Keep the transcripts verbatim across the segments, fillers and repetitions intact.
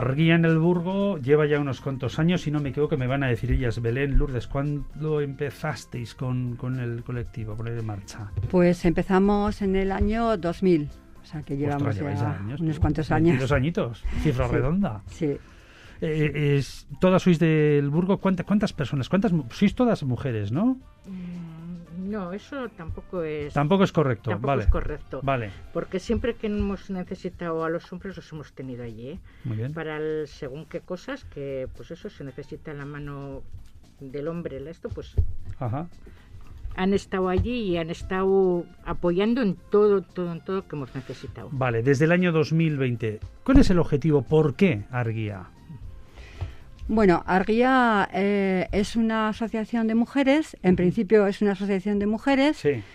Arguía en el Burgo lleva ya unos cuantos años, si no me equivoco, me van a decir ellas. Belén, Lourdes, ¿cuándo empezasteis con, con el colectivo, poner en marcha? Pues empezamos en el año dos mil, o sea que llevamos Ostras, ya años, unos tú. cuantos años. veintidós añitos, cifra Sí, redonda. Sí. Eh, es, ¿Todas sois del Burgo? ¿Cuántas, cuántas personas? ¿Cuántas? Sois todas mujeres, ¿no? Mm, No, eso tampoco es... Tampoco es correcto, Tampoco vale. es correcto. Vale, Porque siempre que hemos necesitado a los hombres los hemos tenido allí, ¿eh? muy bien. Para el, según qué cosas, que pues eso se necesita la mano del hombre, esto pues Ajá. han estado allí y han estado apoyando en todo, todo, en todo que hemos necesitado. Vale, desde el año dos mil veinte, ¿cuál es el objetivo? ¿Por qué Arguía? Bueno, Arguía eh, es una asociación de mujeres, en principio es una asociación de mujeres, Sí.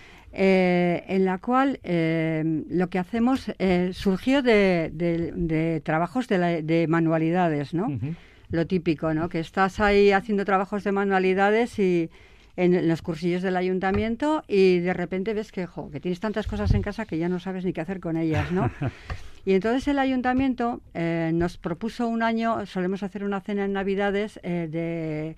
eh, en la cual eh, lo que hacemos eh, surgió de, de- de trabajos de, la- de manualidades, ¿no? Ujú. Lo típico, ¿no? Que estás ahí haciendo trabajos de manualidades y en, en los cursillos del ayuntamiento y de repente ves que, jo, que tienes tantas cosas en casa que ya no sabes ni qué hacer con ellas, ¿no? Y entonces el ayuntamiento eh, nos propuso un año, solemos hacer una cena en Navidades, eh, de,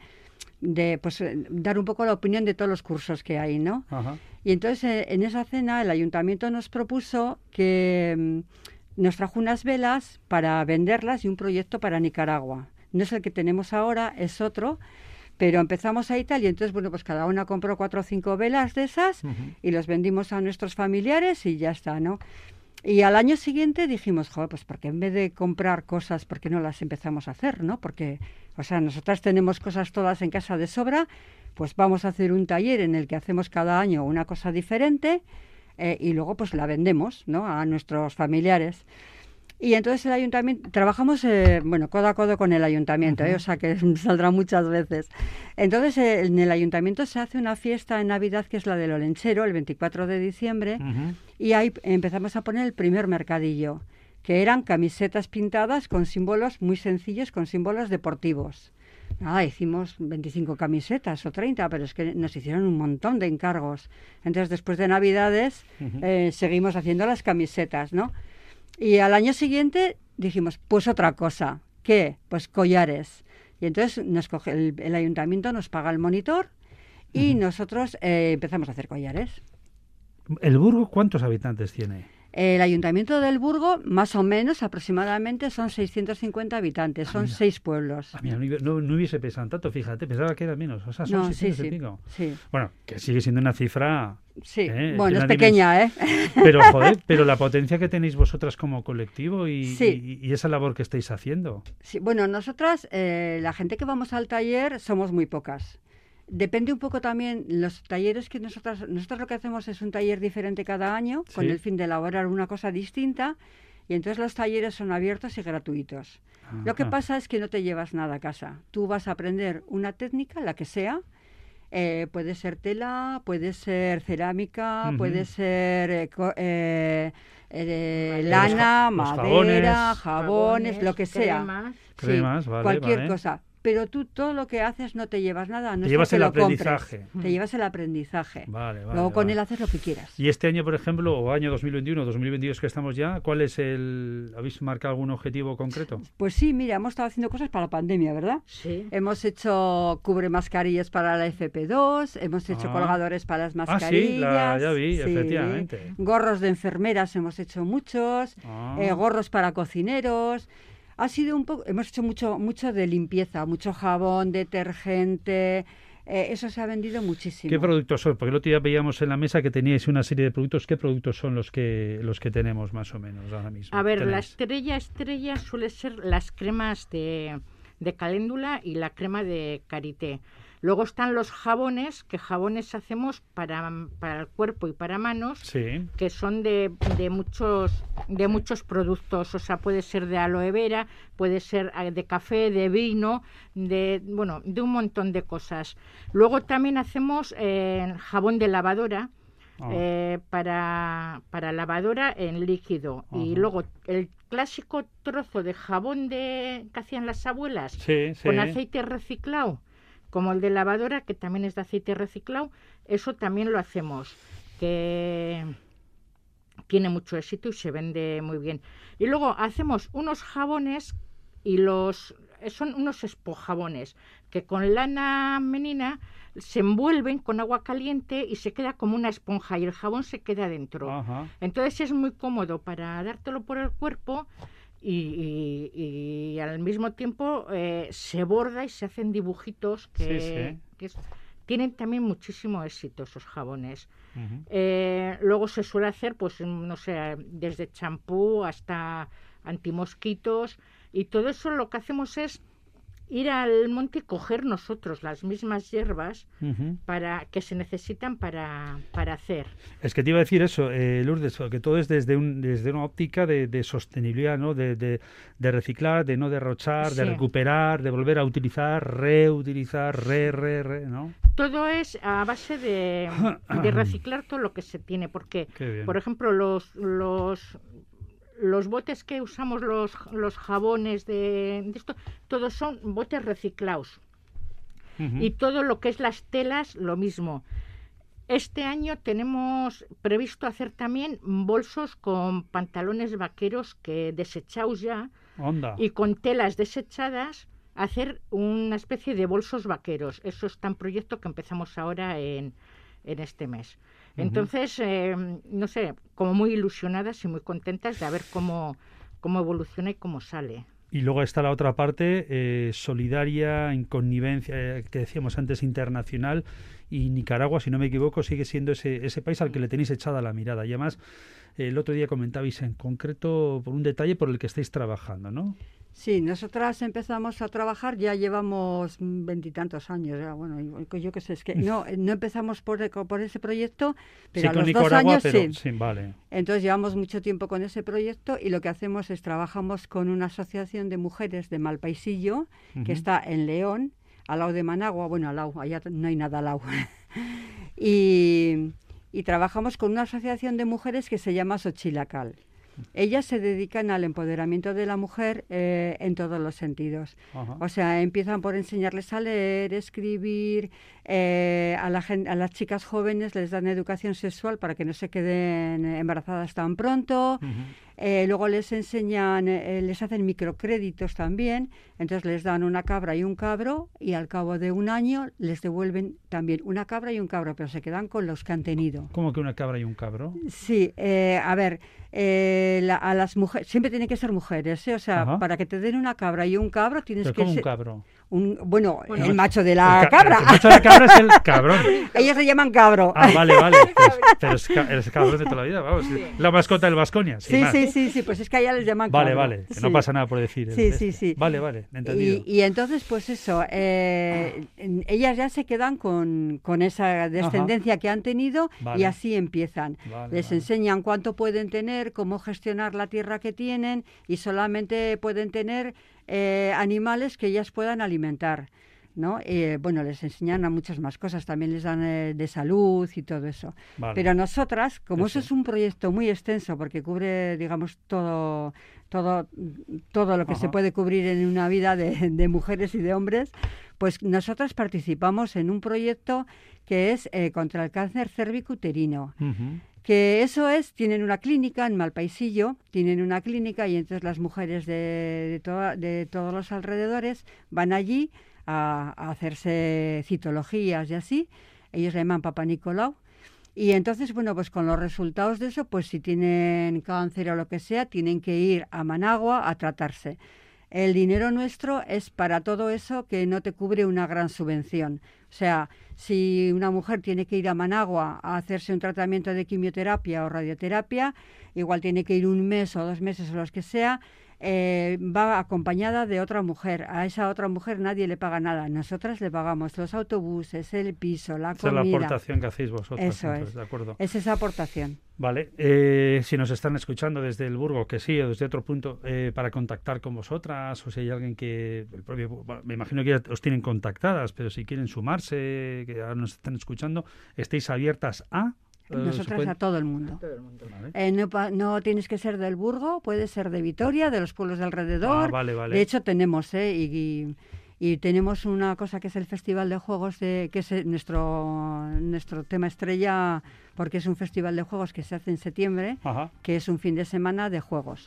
de pues, eh, dar un poco la opinión de todos los cursos que hay, ¿no? Ajá. Y entonces eh, en esa cena el ayuntamiento nos propuso que mm, nos trajo unas velas para venderlas y un proyecto para Nicaragua. No es el que tenemos ahora, es otro, pero empezamos ahí tal y entonces, bueno, pues cada una compró cuatro o cinco velas de esas Ujú. y los vendimos a nuestros familiares y ya está, ¿no? Y al año siguiente dijimos, joder, pues porque en vez de comprar cosas, ¿por qué no las empezamos a hacer, no? Porque, o sea, nosotras tenemos cosas todas en casa de sobra, pues vamos a hacer un taller en el que hacemos cada año una cosa diferente eh, y luego pues la vendemos, ¿no? A nuestros familiares. Y entonces el ayuntamiento, trabajamos, eh, bueno, codo a codo con el ayuntamiento, ¿eh? O sea que saldrá muchas veces. Entonces eh, en el ayuntamiento se hace una fiesta en Navidad que es la del Olenchero, el veinticuatro de diciembre, Ujú. y ahí empezamos a poner el primer mercadillo, que eran camisetas pintadas con símbolos muy sencillos, con símbolos deportivos. Nada, hicimos veinticinco camisetas o treinta, pero es que nos hicieron un montón de encargos. Entonces después de Navidades Ujú. eh, seguimos haciendo las camisetas, ¿no? Y al año siguiente dijimos, pues otra cosa. ¿Qué? Pues collares. Y entonces nos coge el, el ayuntamiento nos paga el monitor y Ujú. nosotros eh, empezamos a hacer collares. ¿El Burgo cuántos habitantes tiene? El ayuntamiento del Burgo, más o menos, aproximadamente, son seiscientos cincuenta habitantes, Ah, son mira. seis pueblos. Ah, mira, no, hubi- no- no hubiese pensado tanto, fíjate, pensaba que era menos. O sea, son No, sí, seiscientos y sí, pico. sí, Bueno, que sigue siendo una cifra... sí. Eh, Bueno, es tiene pequeña, ¿eh? Pero, joder, pero la potencia que tenéis vosotras como colectivo y, Sí. y- y esa labor que estáis haciendo. Sí, bueno, nosotras, eh, la gente que vamos al taller, somos muy pocas. Depende un poco también, los talleres que nosotras, nosotros lo que hacemos es un taller diferente cada año, con Sí. el fin de elaborar una cosa distinta, y entonces los talleres son abiertos y gratuitos. Lo que Ajá. pasa es que no te llevas nada a casa. Tú vas a aprender una técnica, la que sea, eh, puede ser tela, puede ser cerámica, Ujú. puede ser eh, co- eh, eh, Madera. lana, Los ja- los madera, jabones. jabones, lo que sea. cremas. Sí, Cremas, vale, cualquier vale. cosa. Pero tú todo lo que haces no te llevas nada, no Te es llevas que el lo compres. aprendizaje. Te llevas el aprendizaje. Vale, vale. Luego con vale. él haces lo que quieras. Y este año, por ejemplo, o año dos mil veintiuno, dos mil veintidós que estamos ya, ¿cuál es el... ¿Habéis marcado algún objetivo concreto? Pues sí, mira, hemos estado haciendo cosas para la pandemia, ¿verdad? Sí. Hemos hecho cubre mascarillas para la F P dos, hemos hecho Ah. colgadores para las Ah, mascarillas. sí, la- ya vi, sí. efectivamente. Gorros de enfermeras hemos hecho muchos, Ah. eh, gorros para cocineros. Ha sido un poco, hemos hecho mucho, mucho de limpieza, mucho jabón, detergente. eh, eso se ha vendido muchísimo. ¿Qué productos son? Porque el otro día veíamos en la mesa que teníais una serie de productos. ¿Qué productos son los que los que tenemos más o menos ahora mismo? A ver, la Tenéis. estrella estrella suele ser las cremas de, de caléndula y la crema de karité. Luego están los jabones, que jabones hacemos para, para el cuerpo y para manos, Sí. que son de, de muchos de muchos productos, o sea, puede ser de aloe vera, puede ser eh, de café, de vino, de bueno, de un montón de cosas. Luego también hacemos eh, jabón de lavadora. Ah. Eh, para, para lavadora en líquido. Y Ajá. luego el clásico trozo de jabón de que hacían las abuelas Sí, sí. con aceite reciclado, como el de lavadora, que también es de aceite reciclado, eso también lo hacemos, que tiene mucho éxito y se vende muy bien. Y luego hacemos unos jabones y los son unos esponjabones que con lana menina se envuelven con agua caliente y se queda como una esponja y el jabón se queda dentro. Ajá. Entonces es muy cómodo para dártelo por el cuerpo y, y, y al mismo tiempo eh, se borda y se hacen dibujitos que, sí, sí. que es, tienen también muchísimo éxito esos jabones. Uh-huh. Eh, luego se suele hacer, pues no sé, desde champú hasta antimosquitos. Y todo eso lo que hacemos es ir al monte y coger nosotros las mismas hierbas uh-huh. para que se necesitan para, para hacer. Es que te iba a decir eso, eh, Lourdes, que todo es desde un desde una óptica de, de sostenibilidad, ¿no? De, de, de reciclar, de no derrochar, sí. de recuperar, de volver a utilizar, reutilizar, re, re, re, ¿no? Todo es a base de, de reciclar todo lo que se tiene, porque, por ejemplo, los... los Los botes que usamos, los, los jabones de, de esto, todos son botes reciclados. Uh-huh. Y todo lo que es las telas, lo mismo. Este año tenemos previsto hacer también bolsos con pantalones vaqueros que desechados ya. Onda. Y con telas desechadas hacer una especie de bolsos vaqueros. Eso está en proyecto que empezamos ahora en, en este mes. Entonces, eh, no sé, como muy ilusionadas y muy contentas de ver cómo, cómo evoluciona y cómo sale. Y luego está la otra parte, eh, solidaria, en connivencia, eh, que decíamos antes, internacional, y Nicaragua, si no me equivoco, sigue siendo ese, ese país al que le tenéis echada la mirada. Y además, eh, el otro día comentabais en concreto por un detalle por el que estáis trabajando, ¿no? Sí, nosotras empezamos a trabajar, ya llevamos veintitantos años, ya, bueno, yo, yo qué sé, es que no, no empezamos por, por ese proyecto, pero sí, a los Nicaragua, dos años pero, sí. sí vale. Entonces llevamos mucho tiempo con ese proyecto y lo que hacemos es trabajamos con una asociación de mujeres de Malpaisillo, uh-huh. que está en León, al lado de Managua, bueno, al lado, allá no hay nada al lado. y, y trabajamos con una asociación de mujeres que se llama Xochilacal. Ellas se dedican al empoderamiento de la mujer eh, en todos los sentidos. Ajá. O sea, empiezan por enseñarles a leer, escribir, eh, a, la gen- a las chicas jóvenes les dan educación sexual para que no se queden embarazadas tan pronto. Uh-huh. Eh, luego les enseñan, eh, les hacen microcréditos también, entonces les dan una cabra y un cabro y al cabo de un año les devuelven también una cabra y un cabro, pero se quedan con los que han tenido. ¿Cómo que una cabra y un cabro? Sí, eh, a ver, eh, la, a las mujeres, siempre tienen que ser mujeres, ¿eh? O sea, Ajá. para que te den una cabra y un cabro tienes ¿Pero que cómo ser... un cabro? Un, bueno, bueno, el macho de la el ca- cabra. El macho de la cabra es el cabrón. Ellos se llaman cabro. Ah, vale, vale. Pues, pero es, ca- es cabrón de toda la vida, vamos. Sí. La mascota del Baskonia. Sí, sí, sí, sí, pues es que allá les llaman vale, cabro. Vale, vale, que sí. no pasa nada por decir. Sí, sí, sí. Vale, vale, entendido. Y, y entonces, pues eso, eh, ellas ya se quedan con, con esa descendencia Ajá. que han tenido vale. y así empiezan. Vale, les vale. enseñan cuánto pueden tener, cómo gestionar la tierra que tienen y solamente pueden tener eh, animales que ellas puedan alimentar. ¿no? Eh, bueno, les enseñan a muchas más cosas, también les dan eh, de salud y todo eso. Vale. Pero nosotras, como eso. eso es un proyecto muy extenso, porque cubre, digamos, todo todo, todo lo que Ajá. se puede cubrir en una vida de, de mujeres y de hombres, pues nosotras participamos en un proyecto que es eh, contra el cáncer cérvico-uterino. Uh-huh. Que eso es, tienen una clínica en Malpaisillo, tienen una clínica y entonces las mujeres de, de, to- de todos los alrededores van allí a, a hacerse citologías y así, ellos le llaman Papá Nicolau, y entonces, bueno, pues con los resultados de eso, pues si tienen cáncer o lo que sea, tienen que ir a Managua a tratarse. El dinero nuestro es para todo eso que no te cubre una gran subvención. O sea, si una mujer tiene que ir a Managua a hacerse un tratamiento de quimioterapia o radioterapia, igual tiene que ir un mes o dos meses o los que sea, eh, va acompañada de otra mujer. A esa otra mujer nadie le paga nada. Nosotras le pagamos los autobuses, el piso, la esa comida. Esa es la aportación que hacéis vosotros. Eso entonces, es. ¿de acuerdo? Es esa aportación. Vale. Eh, si nos están escuchando desde el Burgo, que sí, o desde otro punto, eh, para contactar con vosotras, o si hay alguien que, el propio, bueno, me imagino que ya os tienen contactadas, pero si quieren sumarse, que ahora nos están escuchando, estéis abiertas a... Nosotras pueden... a todo el mundo. Todo el mundo. Vale. Eh, no, no tienes que ser del Burgo, puedes ser de Vitoria, de los pueblos de alrededor. Ah, vale, vale. De hecho, tenemos, ¿eh? Y, y, y tenemos una cosa que es el Festival de Juegos, de, que es nuestro, nuestro tema estrella, porque es un festival de juegos que se hace en septiembre, Ajá. que es un fin de semana de juegos.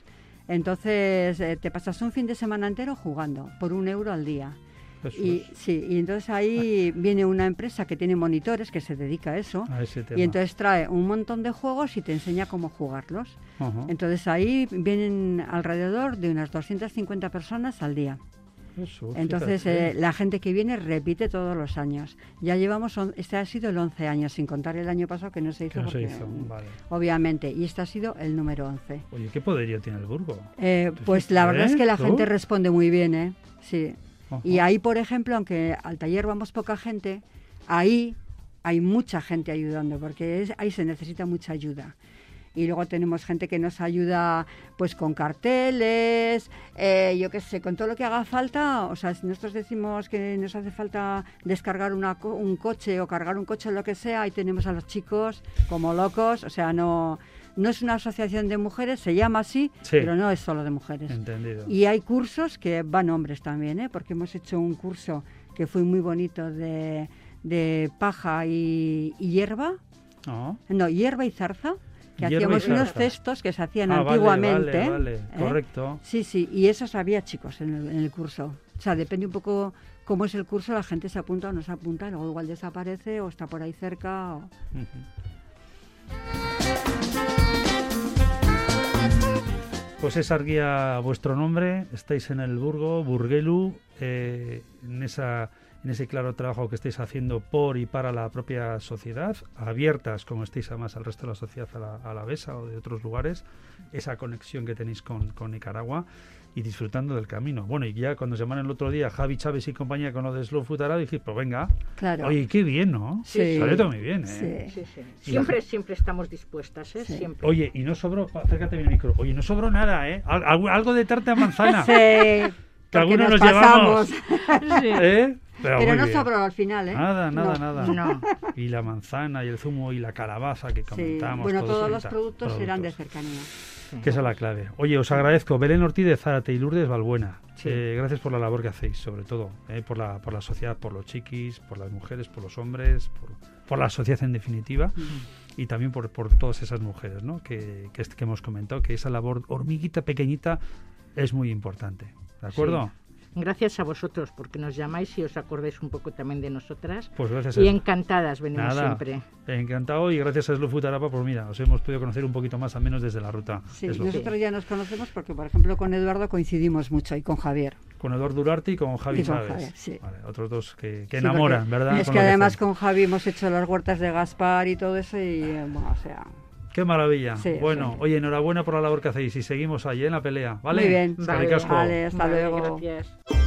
Entonces eh, te pasas un fin de semana entero jugando por un euro al día. Jesús. Y sí, y entonces ahí viene una empresa que tiene monitores que se dedica a eso. A ese tema. Y entonces trae un montón de juegos y te enseña cómo jugarlos. Ajá. Entonces ahí vienen alrededor de unas doscientas cincuenta personas al día. Jesús, Entonces fíjate. eh, la gente que viene repite todos los años. Ya llevamos, on- este ha sido el once años, sin contar el año pasado que no se hizo, Que no se porque, hizo, vale. obviamente, y este ha sido el número once. Oye, ¿qué poderío tiene el Burgo? Eh, pues la verdad ¿Eh? es que la ¿Tú? gente responde muy bien, ¿eh? Sí. Ajá. Y ahí, por ejemplo, aunque al taller vamos poca gente, ahí hay mucha gente ayudando, porque es- ahí se necesita mucha ayuda. Y luego tenemos gente que nos ayuda pues con carteles, eh, yo qué sé, con todo lo que haga falta. O sea, si nosotros decimos que nos hace falta descargar una co- un coche o cargar un coche o lo que sea, ahí tenemos a los chicos como locos. O sea, no, no es una asociación de mujeres, se llama así, Sí. pero no es solo de mujeres. Entendido. Y hay cursos que van hombres también, ¿eh? Porque hemos hecho un curso que fue muy bonito de, de paja y, y hierba, Ah. no, hierba y zarza, que Hierba y hacíamos unos zarza. cestos que se hacían Ah, vale, antiguamente. vale, vale, ¿eh? correcto. Sí, sí, y esos había chicos en el, en el curso. O sea, depende un poco cómo es el curso, la gente se apunta o no se apunta, luego igual desaparece o está por ahí cerca. O... Ujú. Pues es Argia vuestro nombre, estáis en el Burgo, Burgelu, eh, en, esa, en ese claro trabajo que estáis haciendo por y para la propia sociedad, abiertas como estáis además al resto de la sociedad a la, a la Besa o de otros lugares, esa conexión que tenéis con, con Nicaragua y disfrutando del camino. Bueno, y ya cuando se llamaron el otro día Javi Chávez y compañía con lo de Slow Food Arab, dije, pues venga, Claro. oye, qué bien, ¿no? Sí. Salió todo muy bien, ¿eh? Sí. Sí, sí. Siempre, siempre estamos dispuestas, ¿eh? Sí. Siempre. Oye, y no sobró, acércate bien el micro, oye, no sobró nada, ¿eh? Al- algo, algo de tarta de manzana, Sí, que porque algunos nos pasamos. llevamos, Sí. ¿eh? Pero, Pero muy no bien. sobró al final, ¿eh? Nada, nada, No. nada. No. Y la manzana y el zumo y la calabaza que Sí. comentábamos. Bueno, todo todos eso, los tal, productos eran de productos. cercanía. Que esa es la clave. Oye, os agradezco. Belén Ortiz de Zárate y Lourdes Balbuena. Sí. Eh, gracias por la labor que hacéis, sobre todo. eh, por, la, por la sociedad, por los chiquis, por las mujeres, por los hombres, por, por la sociedad en definitiva. Y también por, por todas esas mujeres, ¿no? que, que, es- que hemos comentado, que esa labor hormiguita pequeñita es muy importante. ¿De acuerdo? Gracias a vosotros porque nos llamáis y os acordáis un poco también de nosotras. Pues gracias Y a encantadas venimos Nada, siempre. encantado y gracias a Slow Food Araba, pues mira, os hemos podido conocer un poquito más al menos desde la ruta. Sí, Slow Food. nosotros ya nos conocemos porque, por ejemplo, con Eduardo coincidimos mucho y con Javier. Con Eduardo Durarte y con Javi Y con Chávez. Javier, sí. Vale, otros dos que, que Sí, enamoran, porque ¿verdad? Es Con que lo además hacen. con Javi hemos hecho las huertas de Gaspar y todo eso y, eh, bueno, o sea... Qué maravilla. Sí, bueno, sí. oye, enhorabuena por la labor que hacéis y seguimos ahí en la pelea, ¿vale? Muy bien. Eskerrik asko. Vale, hasta Vale, luego. gracias.